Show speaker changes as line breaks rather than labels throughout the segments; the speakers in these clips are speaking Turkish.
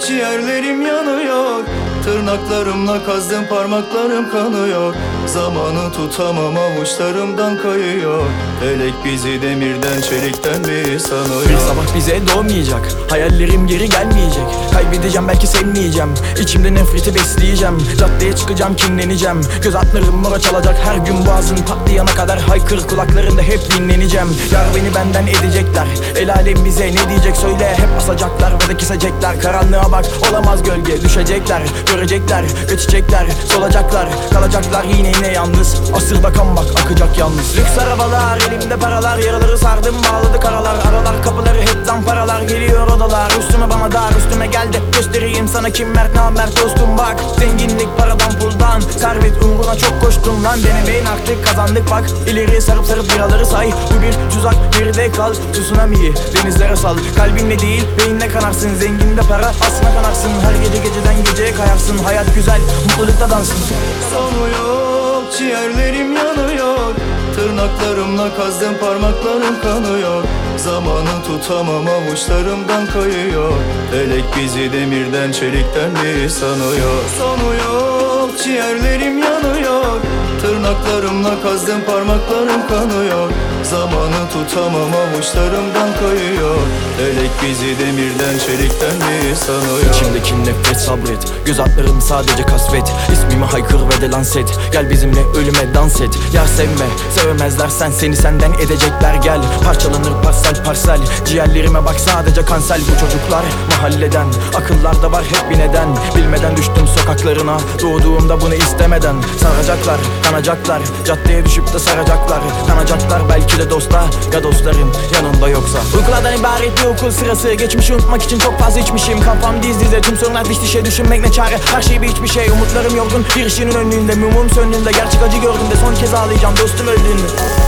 ciğerlerim yanıyor. Tırnaklarımla kazdım, parmaklarım kanıyor. Zamanı tutamam, avuçlarımdan kayıyor. Felek bizi demirden, çelikten mi sanıyor?
Bir sabah bize doğmayacak, hayallerim geri gelmeyecek. Kaybedeceğim, belki sevmeyeceğim. İçimde nefreti besleyeceğim. Caddeye çıkacağım, kinleneceğim. Göz altlarım mora çalacak, her gün boğazım patlayana kadar haykır, kulaklarında hep dinleneceğim. Yar beni benden edecekler, el alem bize ne diyecek söyle. Hep asacaklar ve de kesecekler. Karanlığa bak, olamaz gölge. Düşecekler, görecekler, geçecekler, solacaklar, kalacaklar yine yalnız. Asırda kan bak, akacak yalnız. Lüks arabalar, elimde paralar, yaraları sardım, bağladı karalar. Aralar kapıları hep zamparalar, geliyor odalar. Üstüme bana dar, üstüme geldi, göstereyim sana kim mert namert dostum bak. Zenginlik paradan puldan, servet uğruna çok koştum lan. Denemeyin artık, kazandık bak. İleri sarıp sarıp biraları say. Bu bir tuzak, geride kal. Tsunami'yi denizlere sal. Kalbinle değil beyinle kanarsın. Zenginde para, aslına kanarsın. Her gece geceden geceye kayarsın. Hayat güzel, mutlulukta dansın.
Sonu yok, ciğerlerim yanıyor. Tırnaklarımla kazdım, parmaklarım kanıyor. Zamanı tutamam, avuçlarımdan kayıyor. Felek bizi demirden, çelikten mi sanıyor? Sonu yok, ciğerlerim yanıyor. Tırnaklarımla kazdım, parmaklarım kanıyor. Zamanı tutamam, avuçlarımdan kayıyor. Felek bizi demirden, çelikten mi sanıyor?
İçimdeki nefret sabret, göz altlarım sadece kasvet. İsmimi haykır ve de lanse et. Gel bizimle ölüme dans et. Ya sevme, sevemezler seni senden edecekler gel. Parçalanır parsel parsel, ciğerlerime bak sadece kanser. Bu çocuklar mahalleden, akıllarda var hep bir neden. Bilmeden düştüm sokaklarına, doğduğumda bunu istemeden. Saracaklar, kanacaklar, caddeye düşüp de saracaklar. Kanacaklar belki de dostlar, ya dostlarım yanında yoksa. Uykulardan ibaret bir okul sırası, geçmişi unutmak için çok fazla içmişim. Kafam diz dize, tüm sorunlar diş dişe, düşünmek ne çare. Her şey bir hiçbir şey, umutlarım yorgun. Bir ışığın önlüğünde, mumum söndüğünde, gerçek acı gördüğümde son kez ağlayacağım dostum öldüğünde.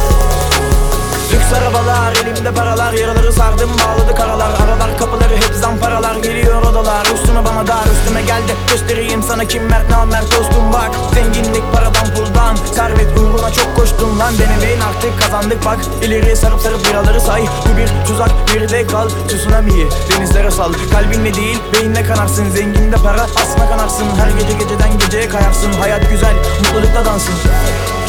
Lüks arabalar, elimde paralar, yaraları sardım, bağladı karalar. Aralar kapıları hep zamparalar, geliyor odalar. Üstüme bana dar, üstüme geldi, göstereyim sana kim mert namert dostum bak. Zenginlik paradan puldan, servet uğruna çok koştum lan. Denemeyin artık, kazandık bak. İleriye sarıp sarıp biraları say. Bu bir tuzak, geride kal. Tsunami'yi denizlere sal. Kalbinle değil beyinle kanarsın. Zenginde para, aslına kanarsın. Her gece geceden geceye kayarsın. Hayat güzel, mutlulukta dansın.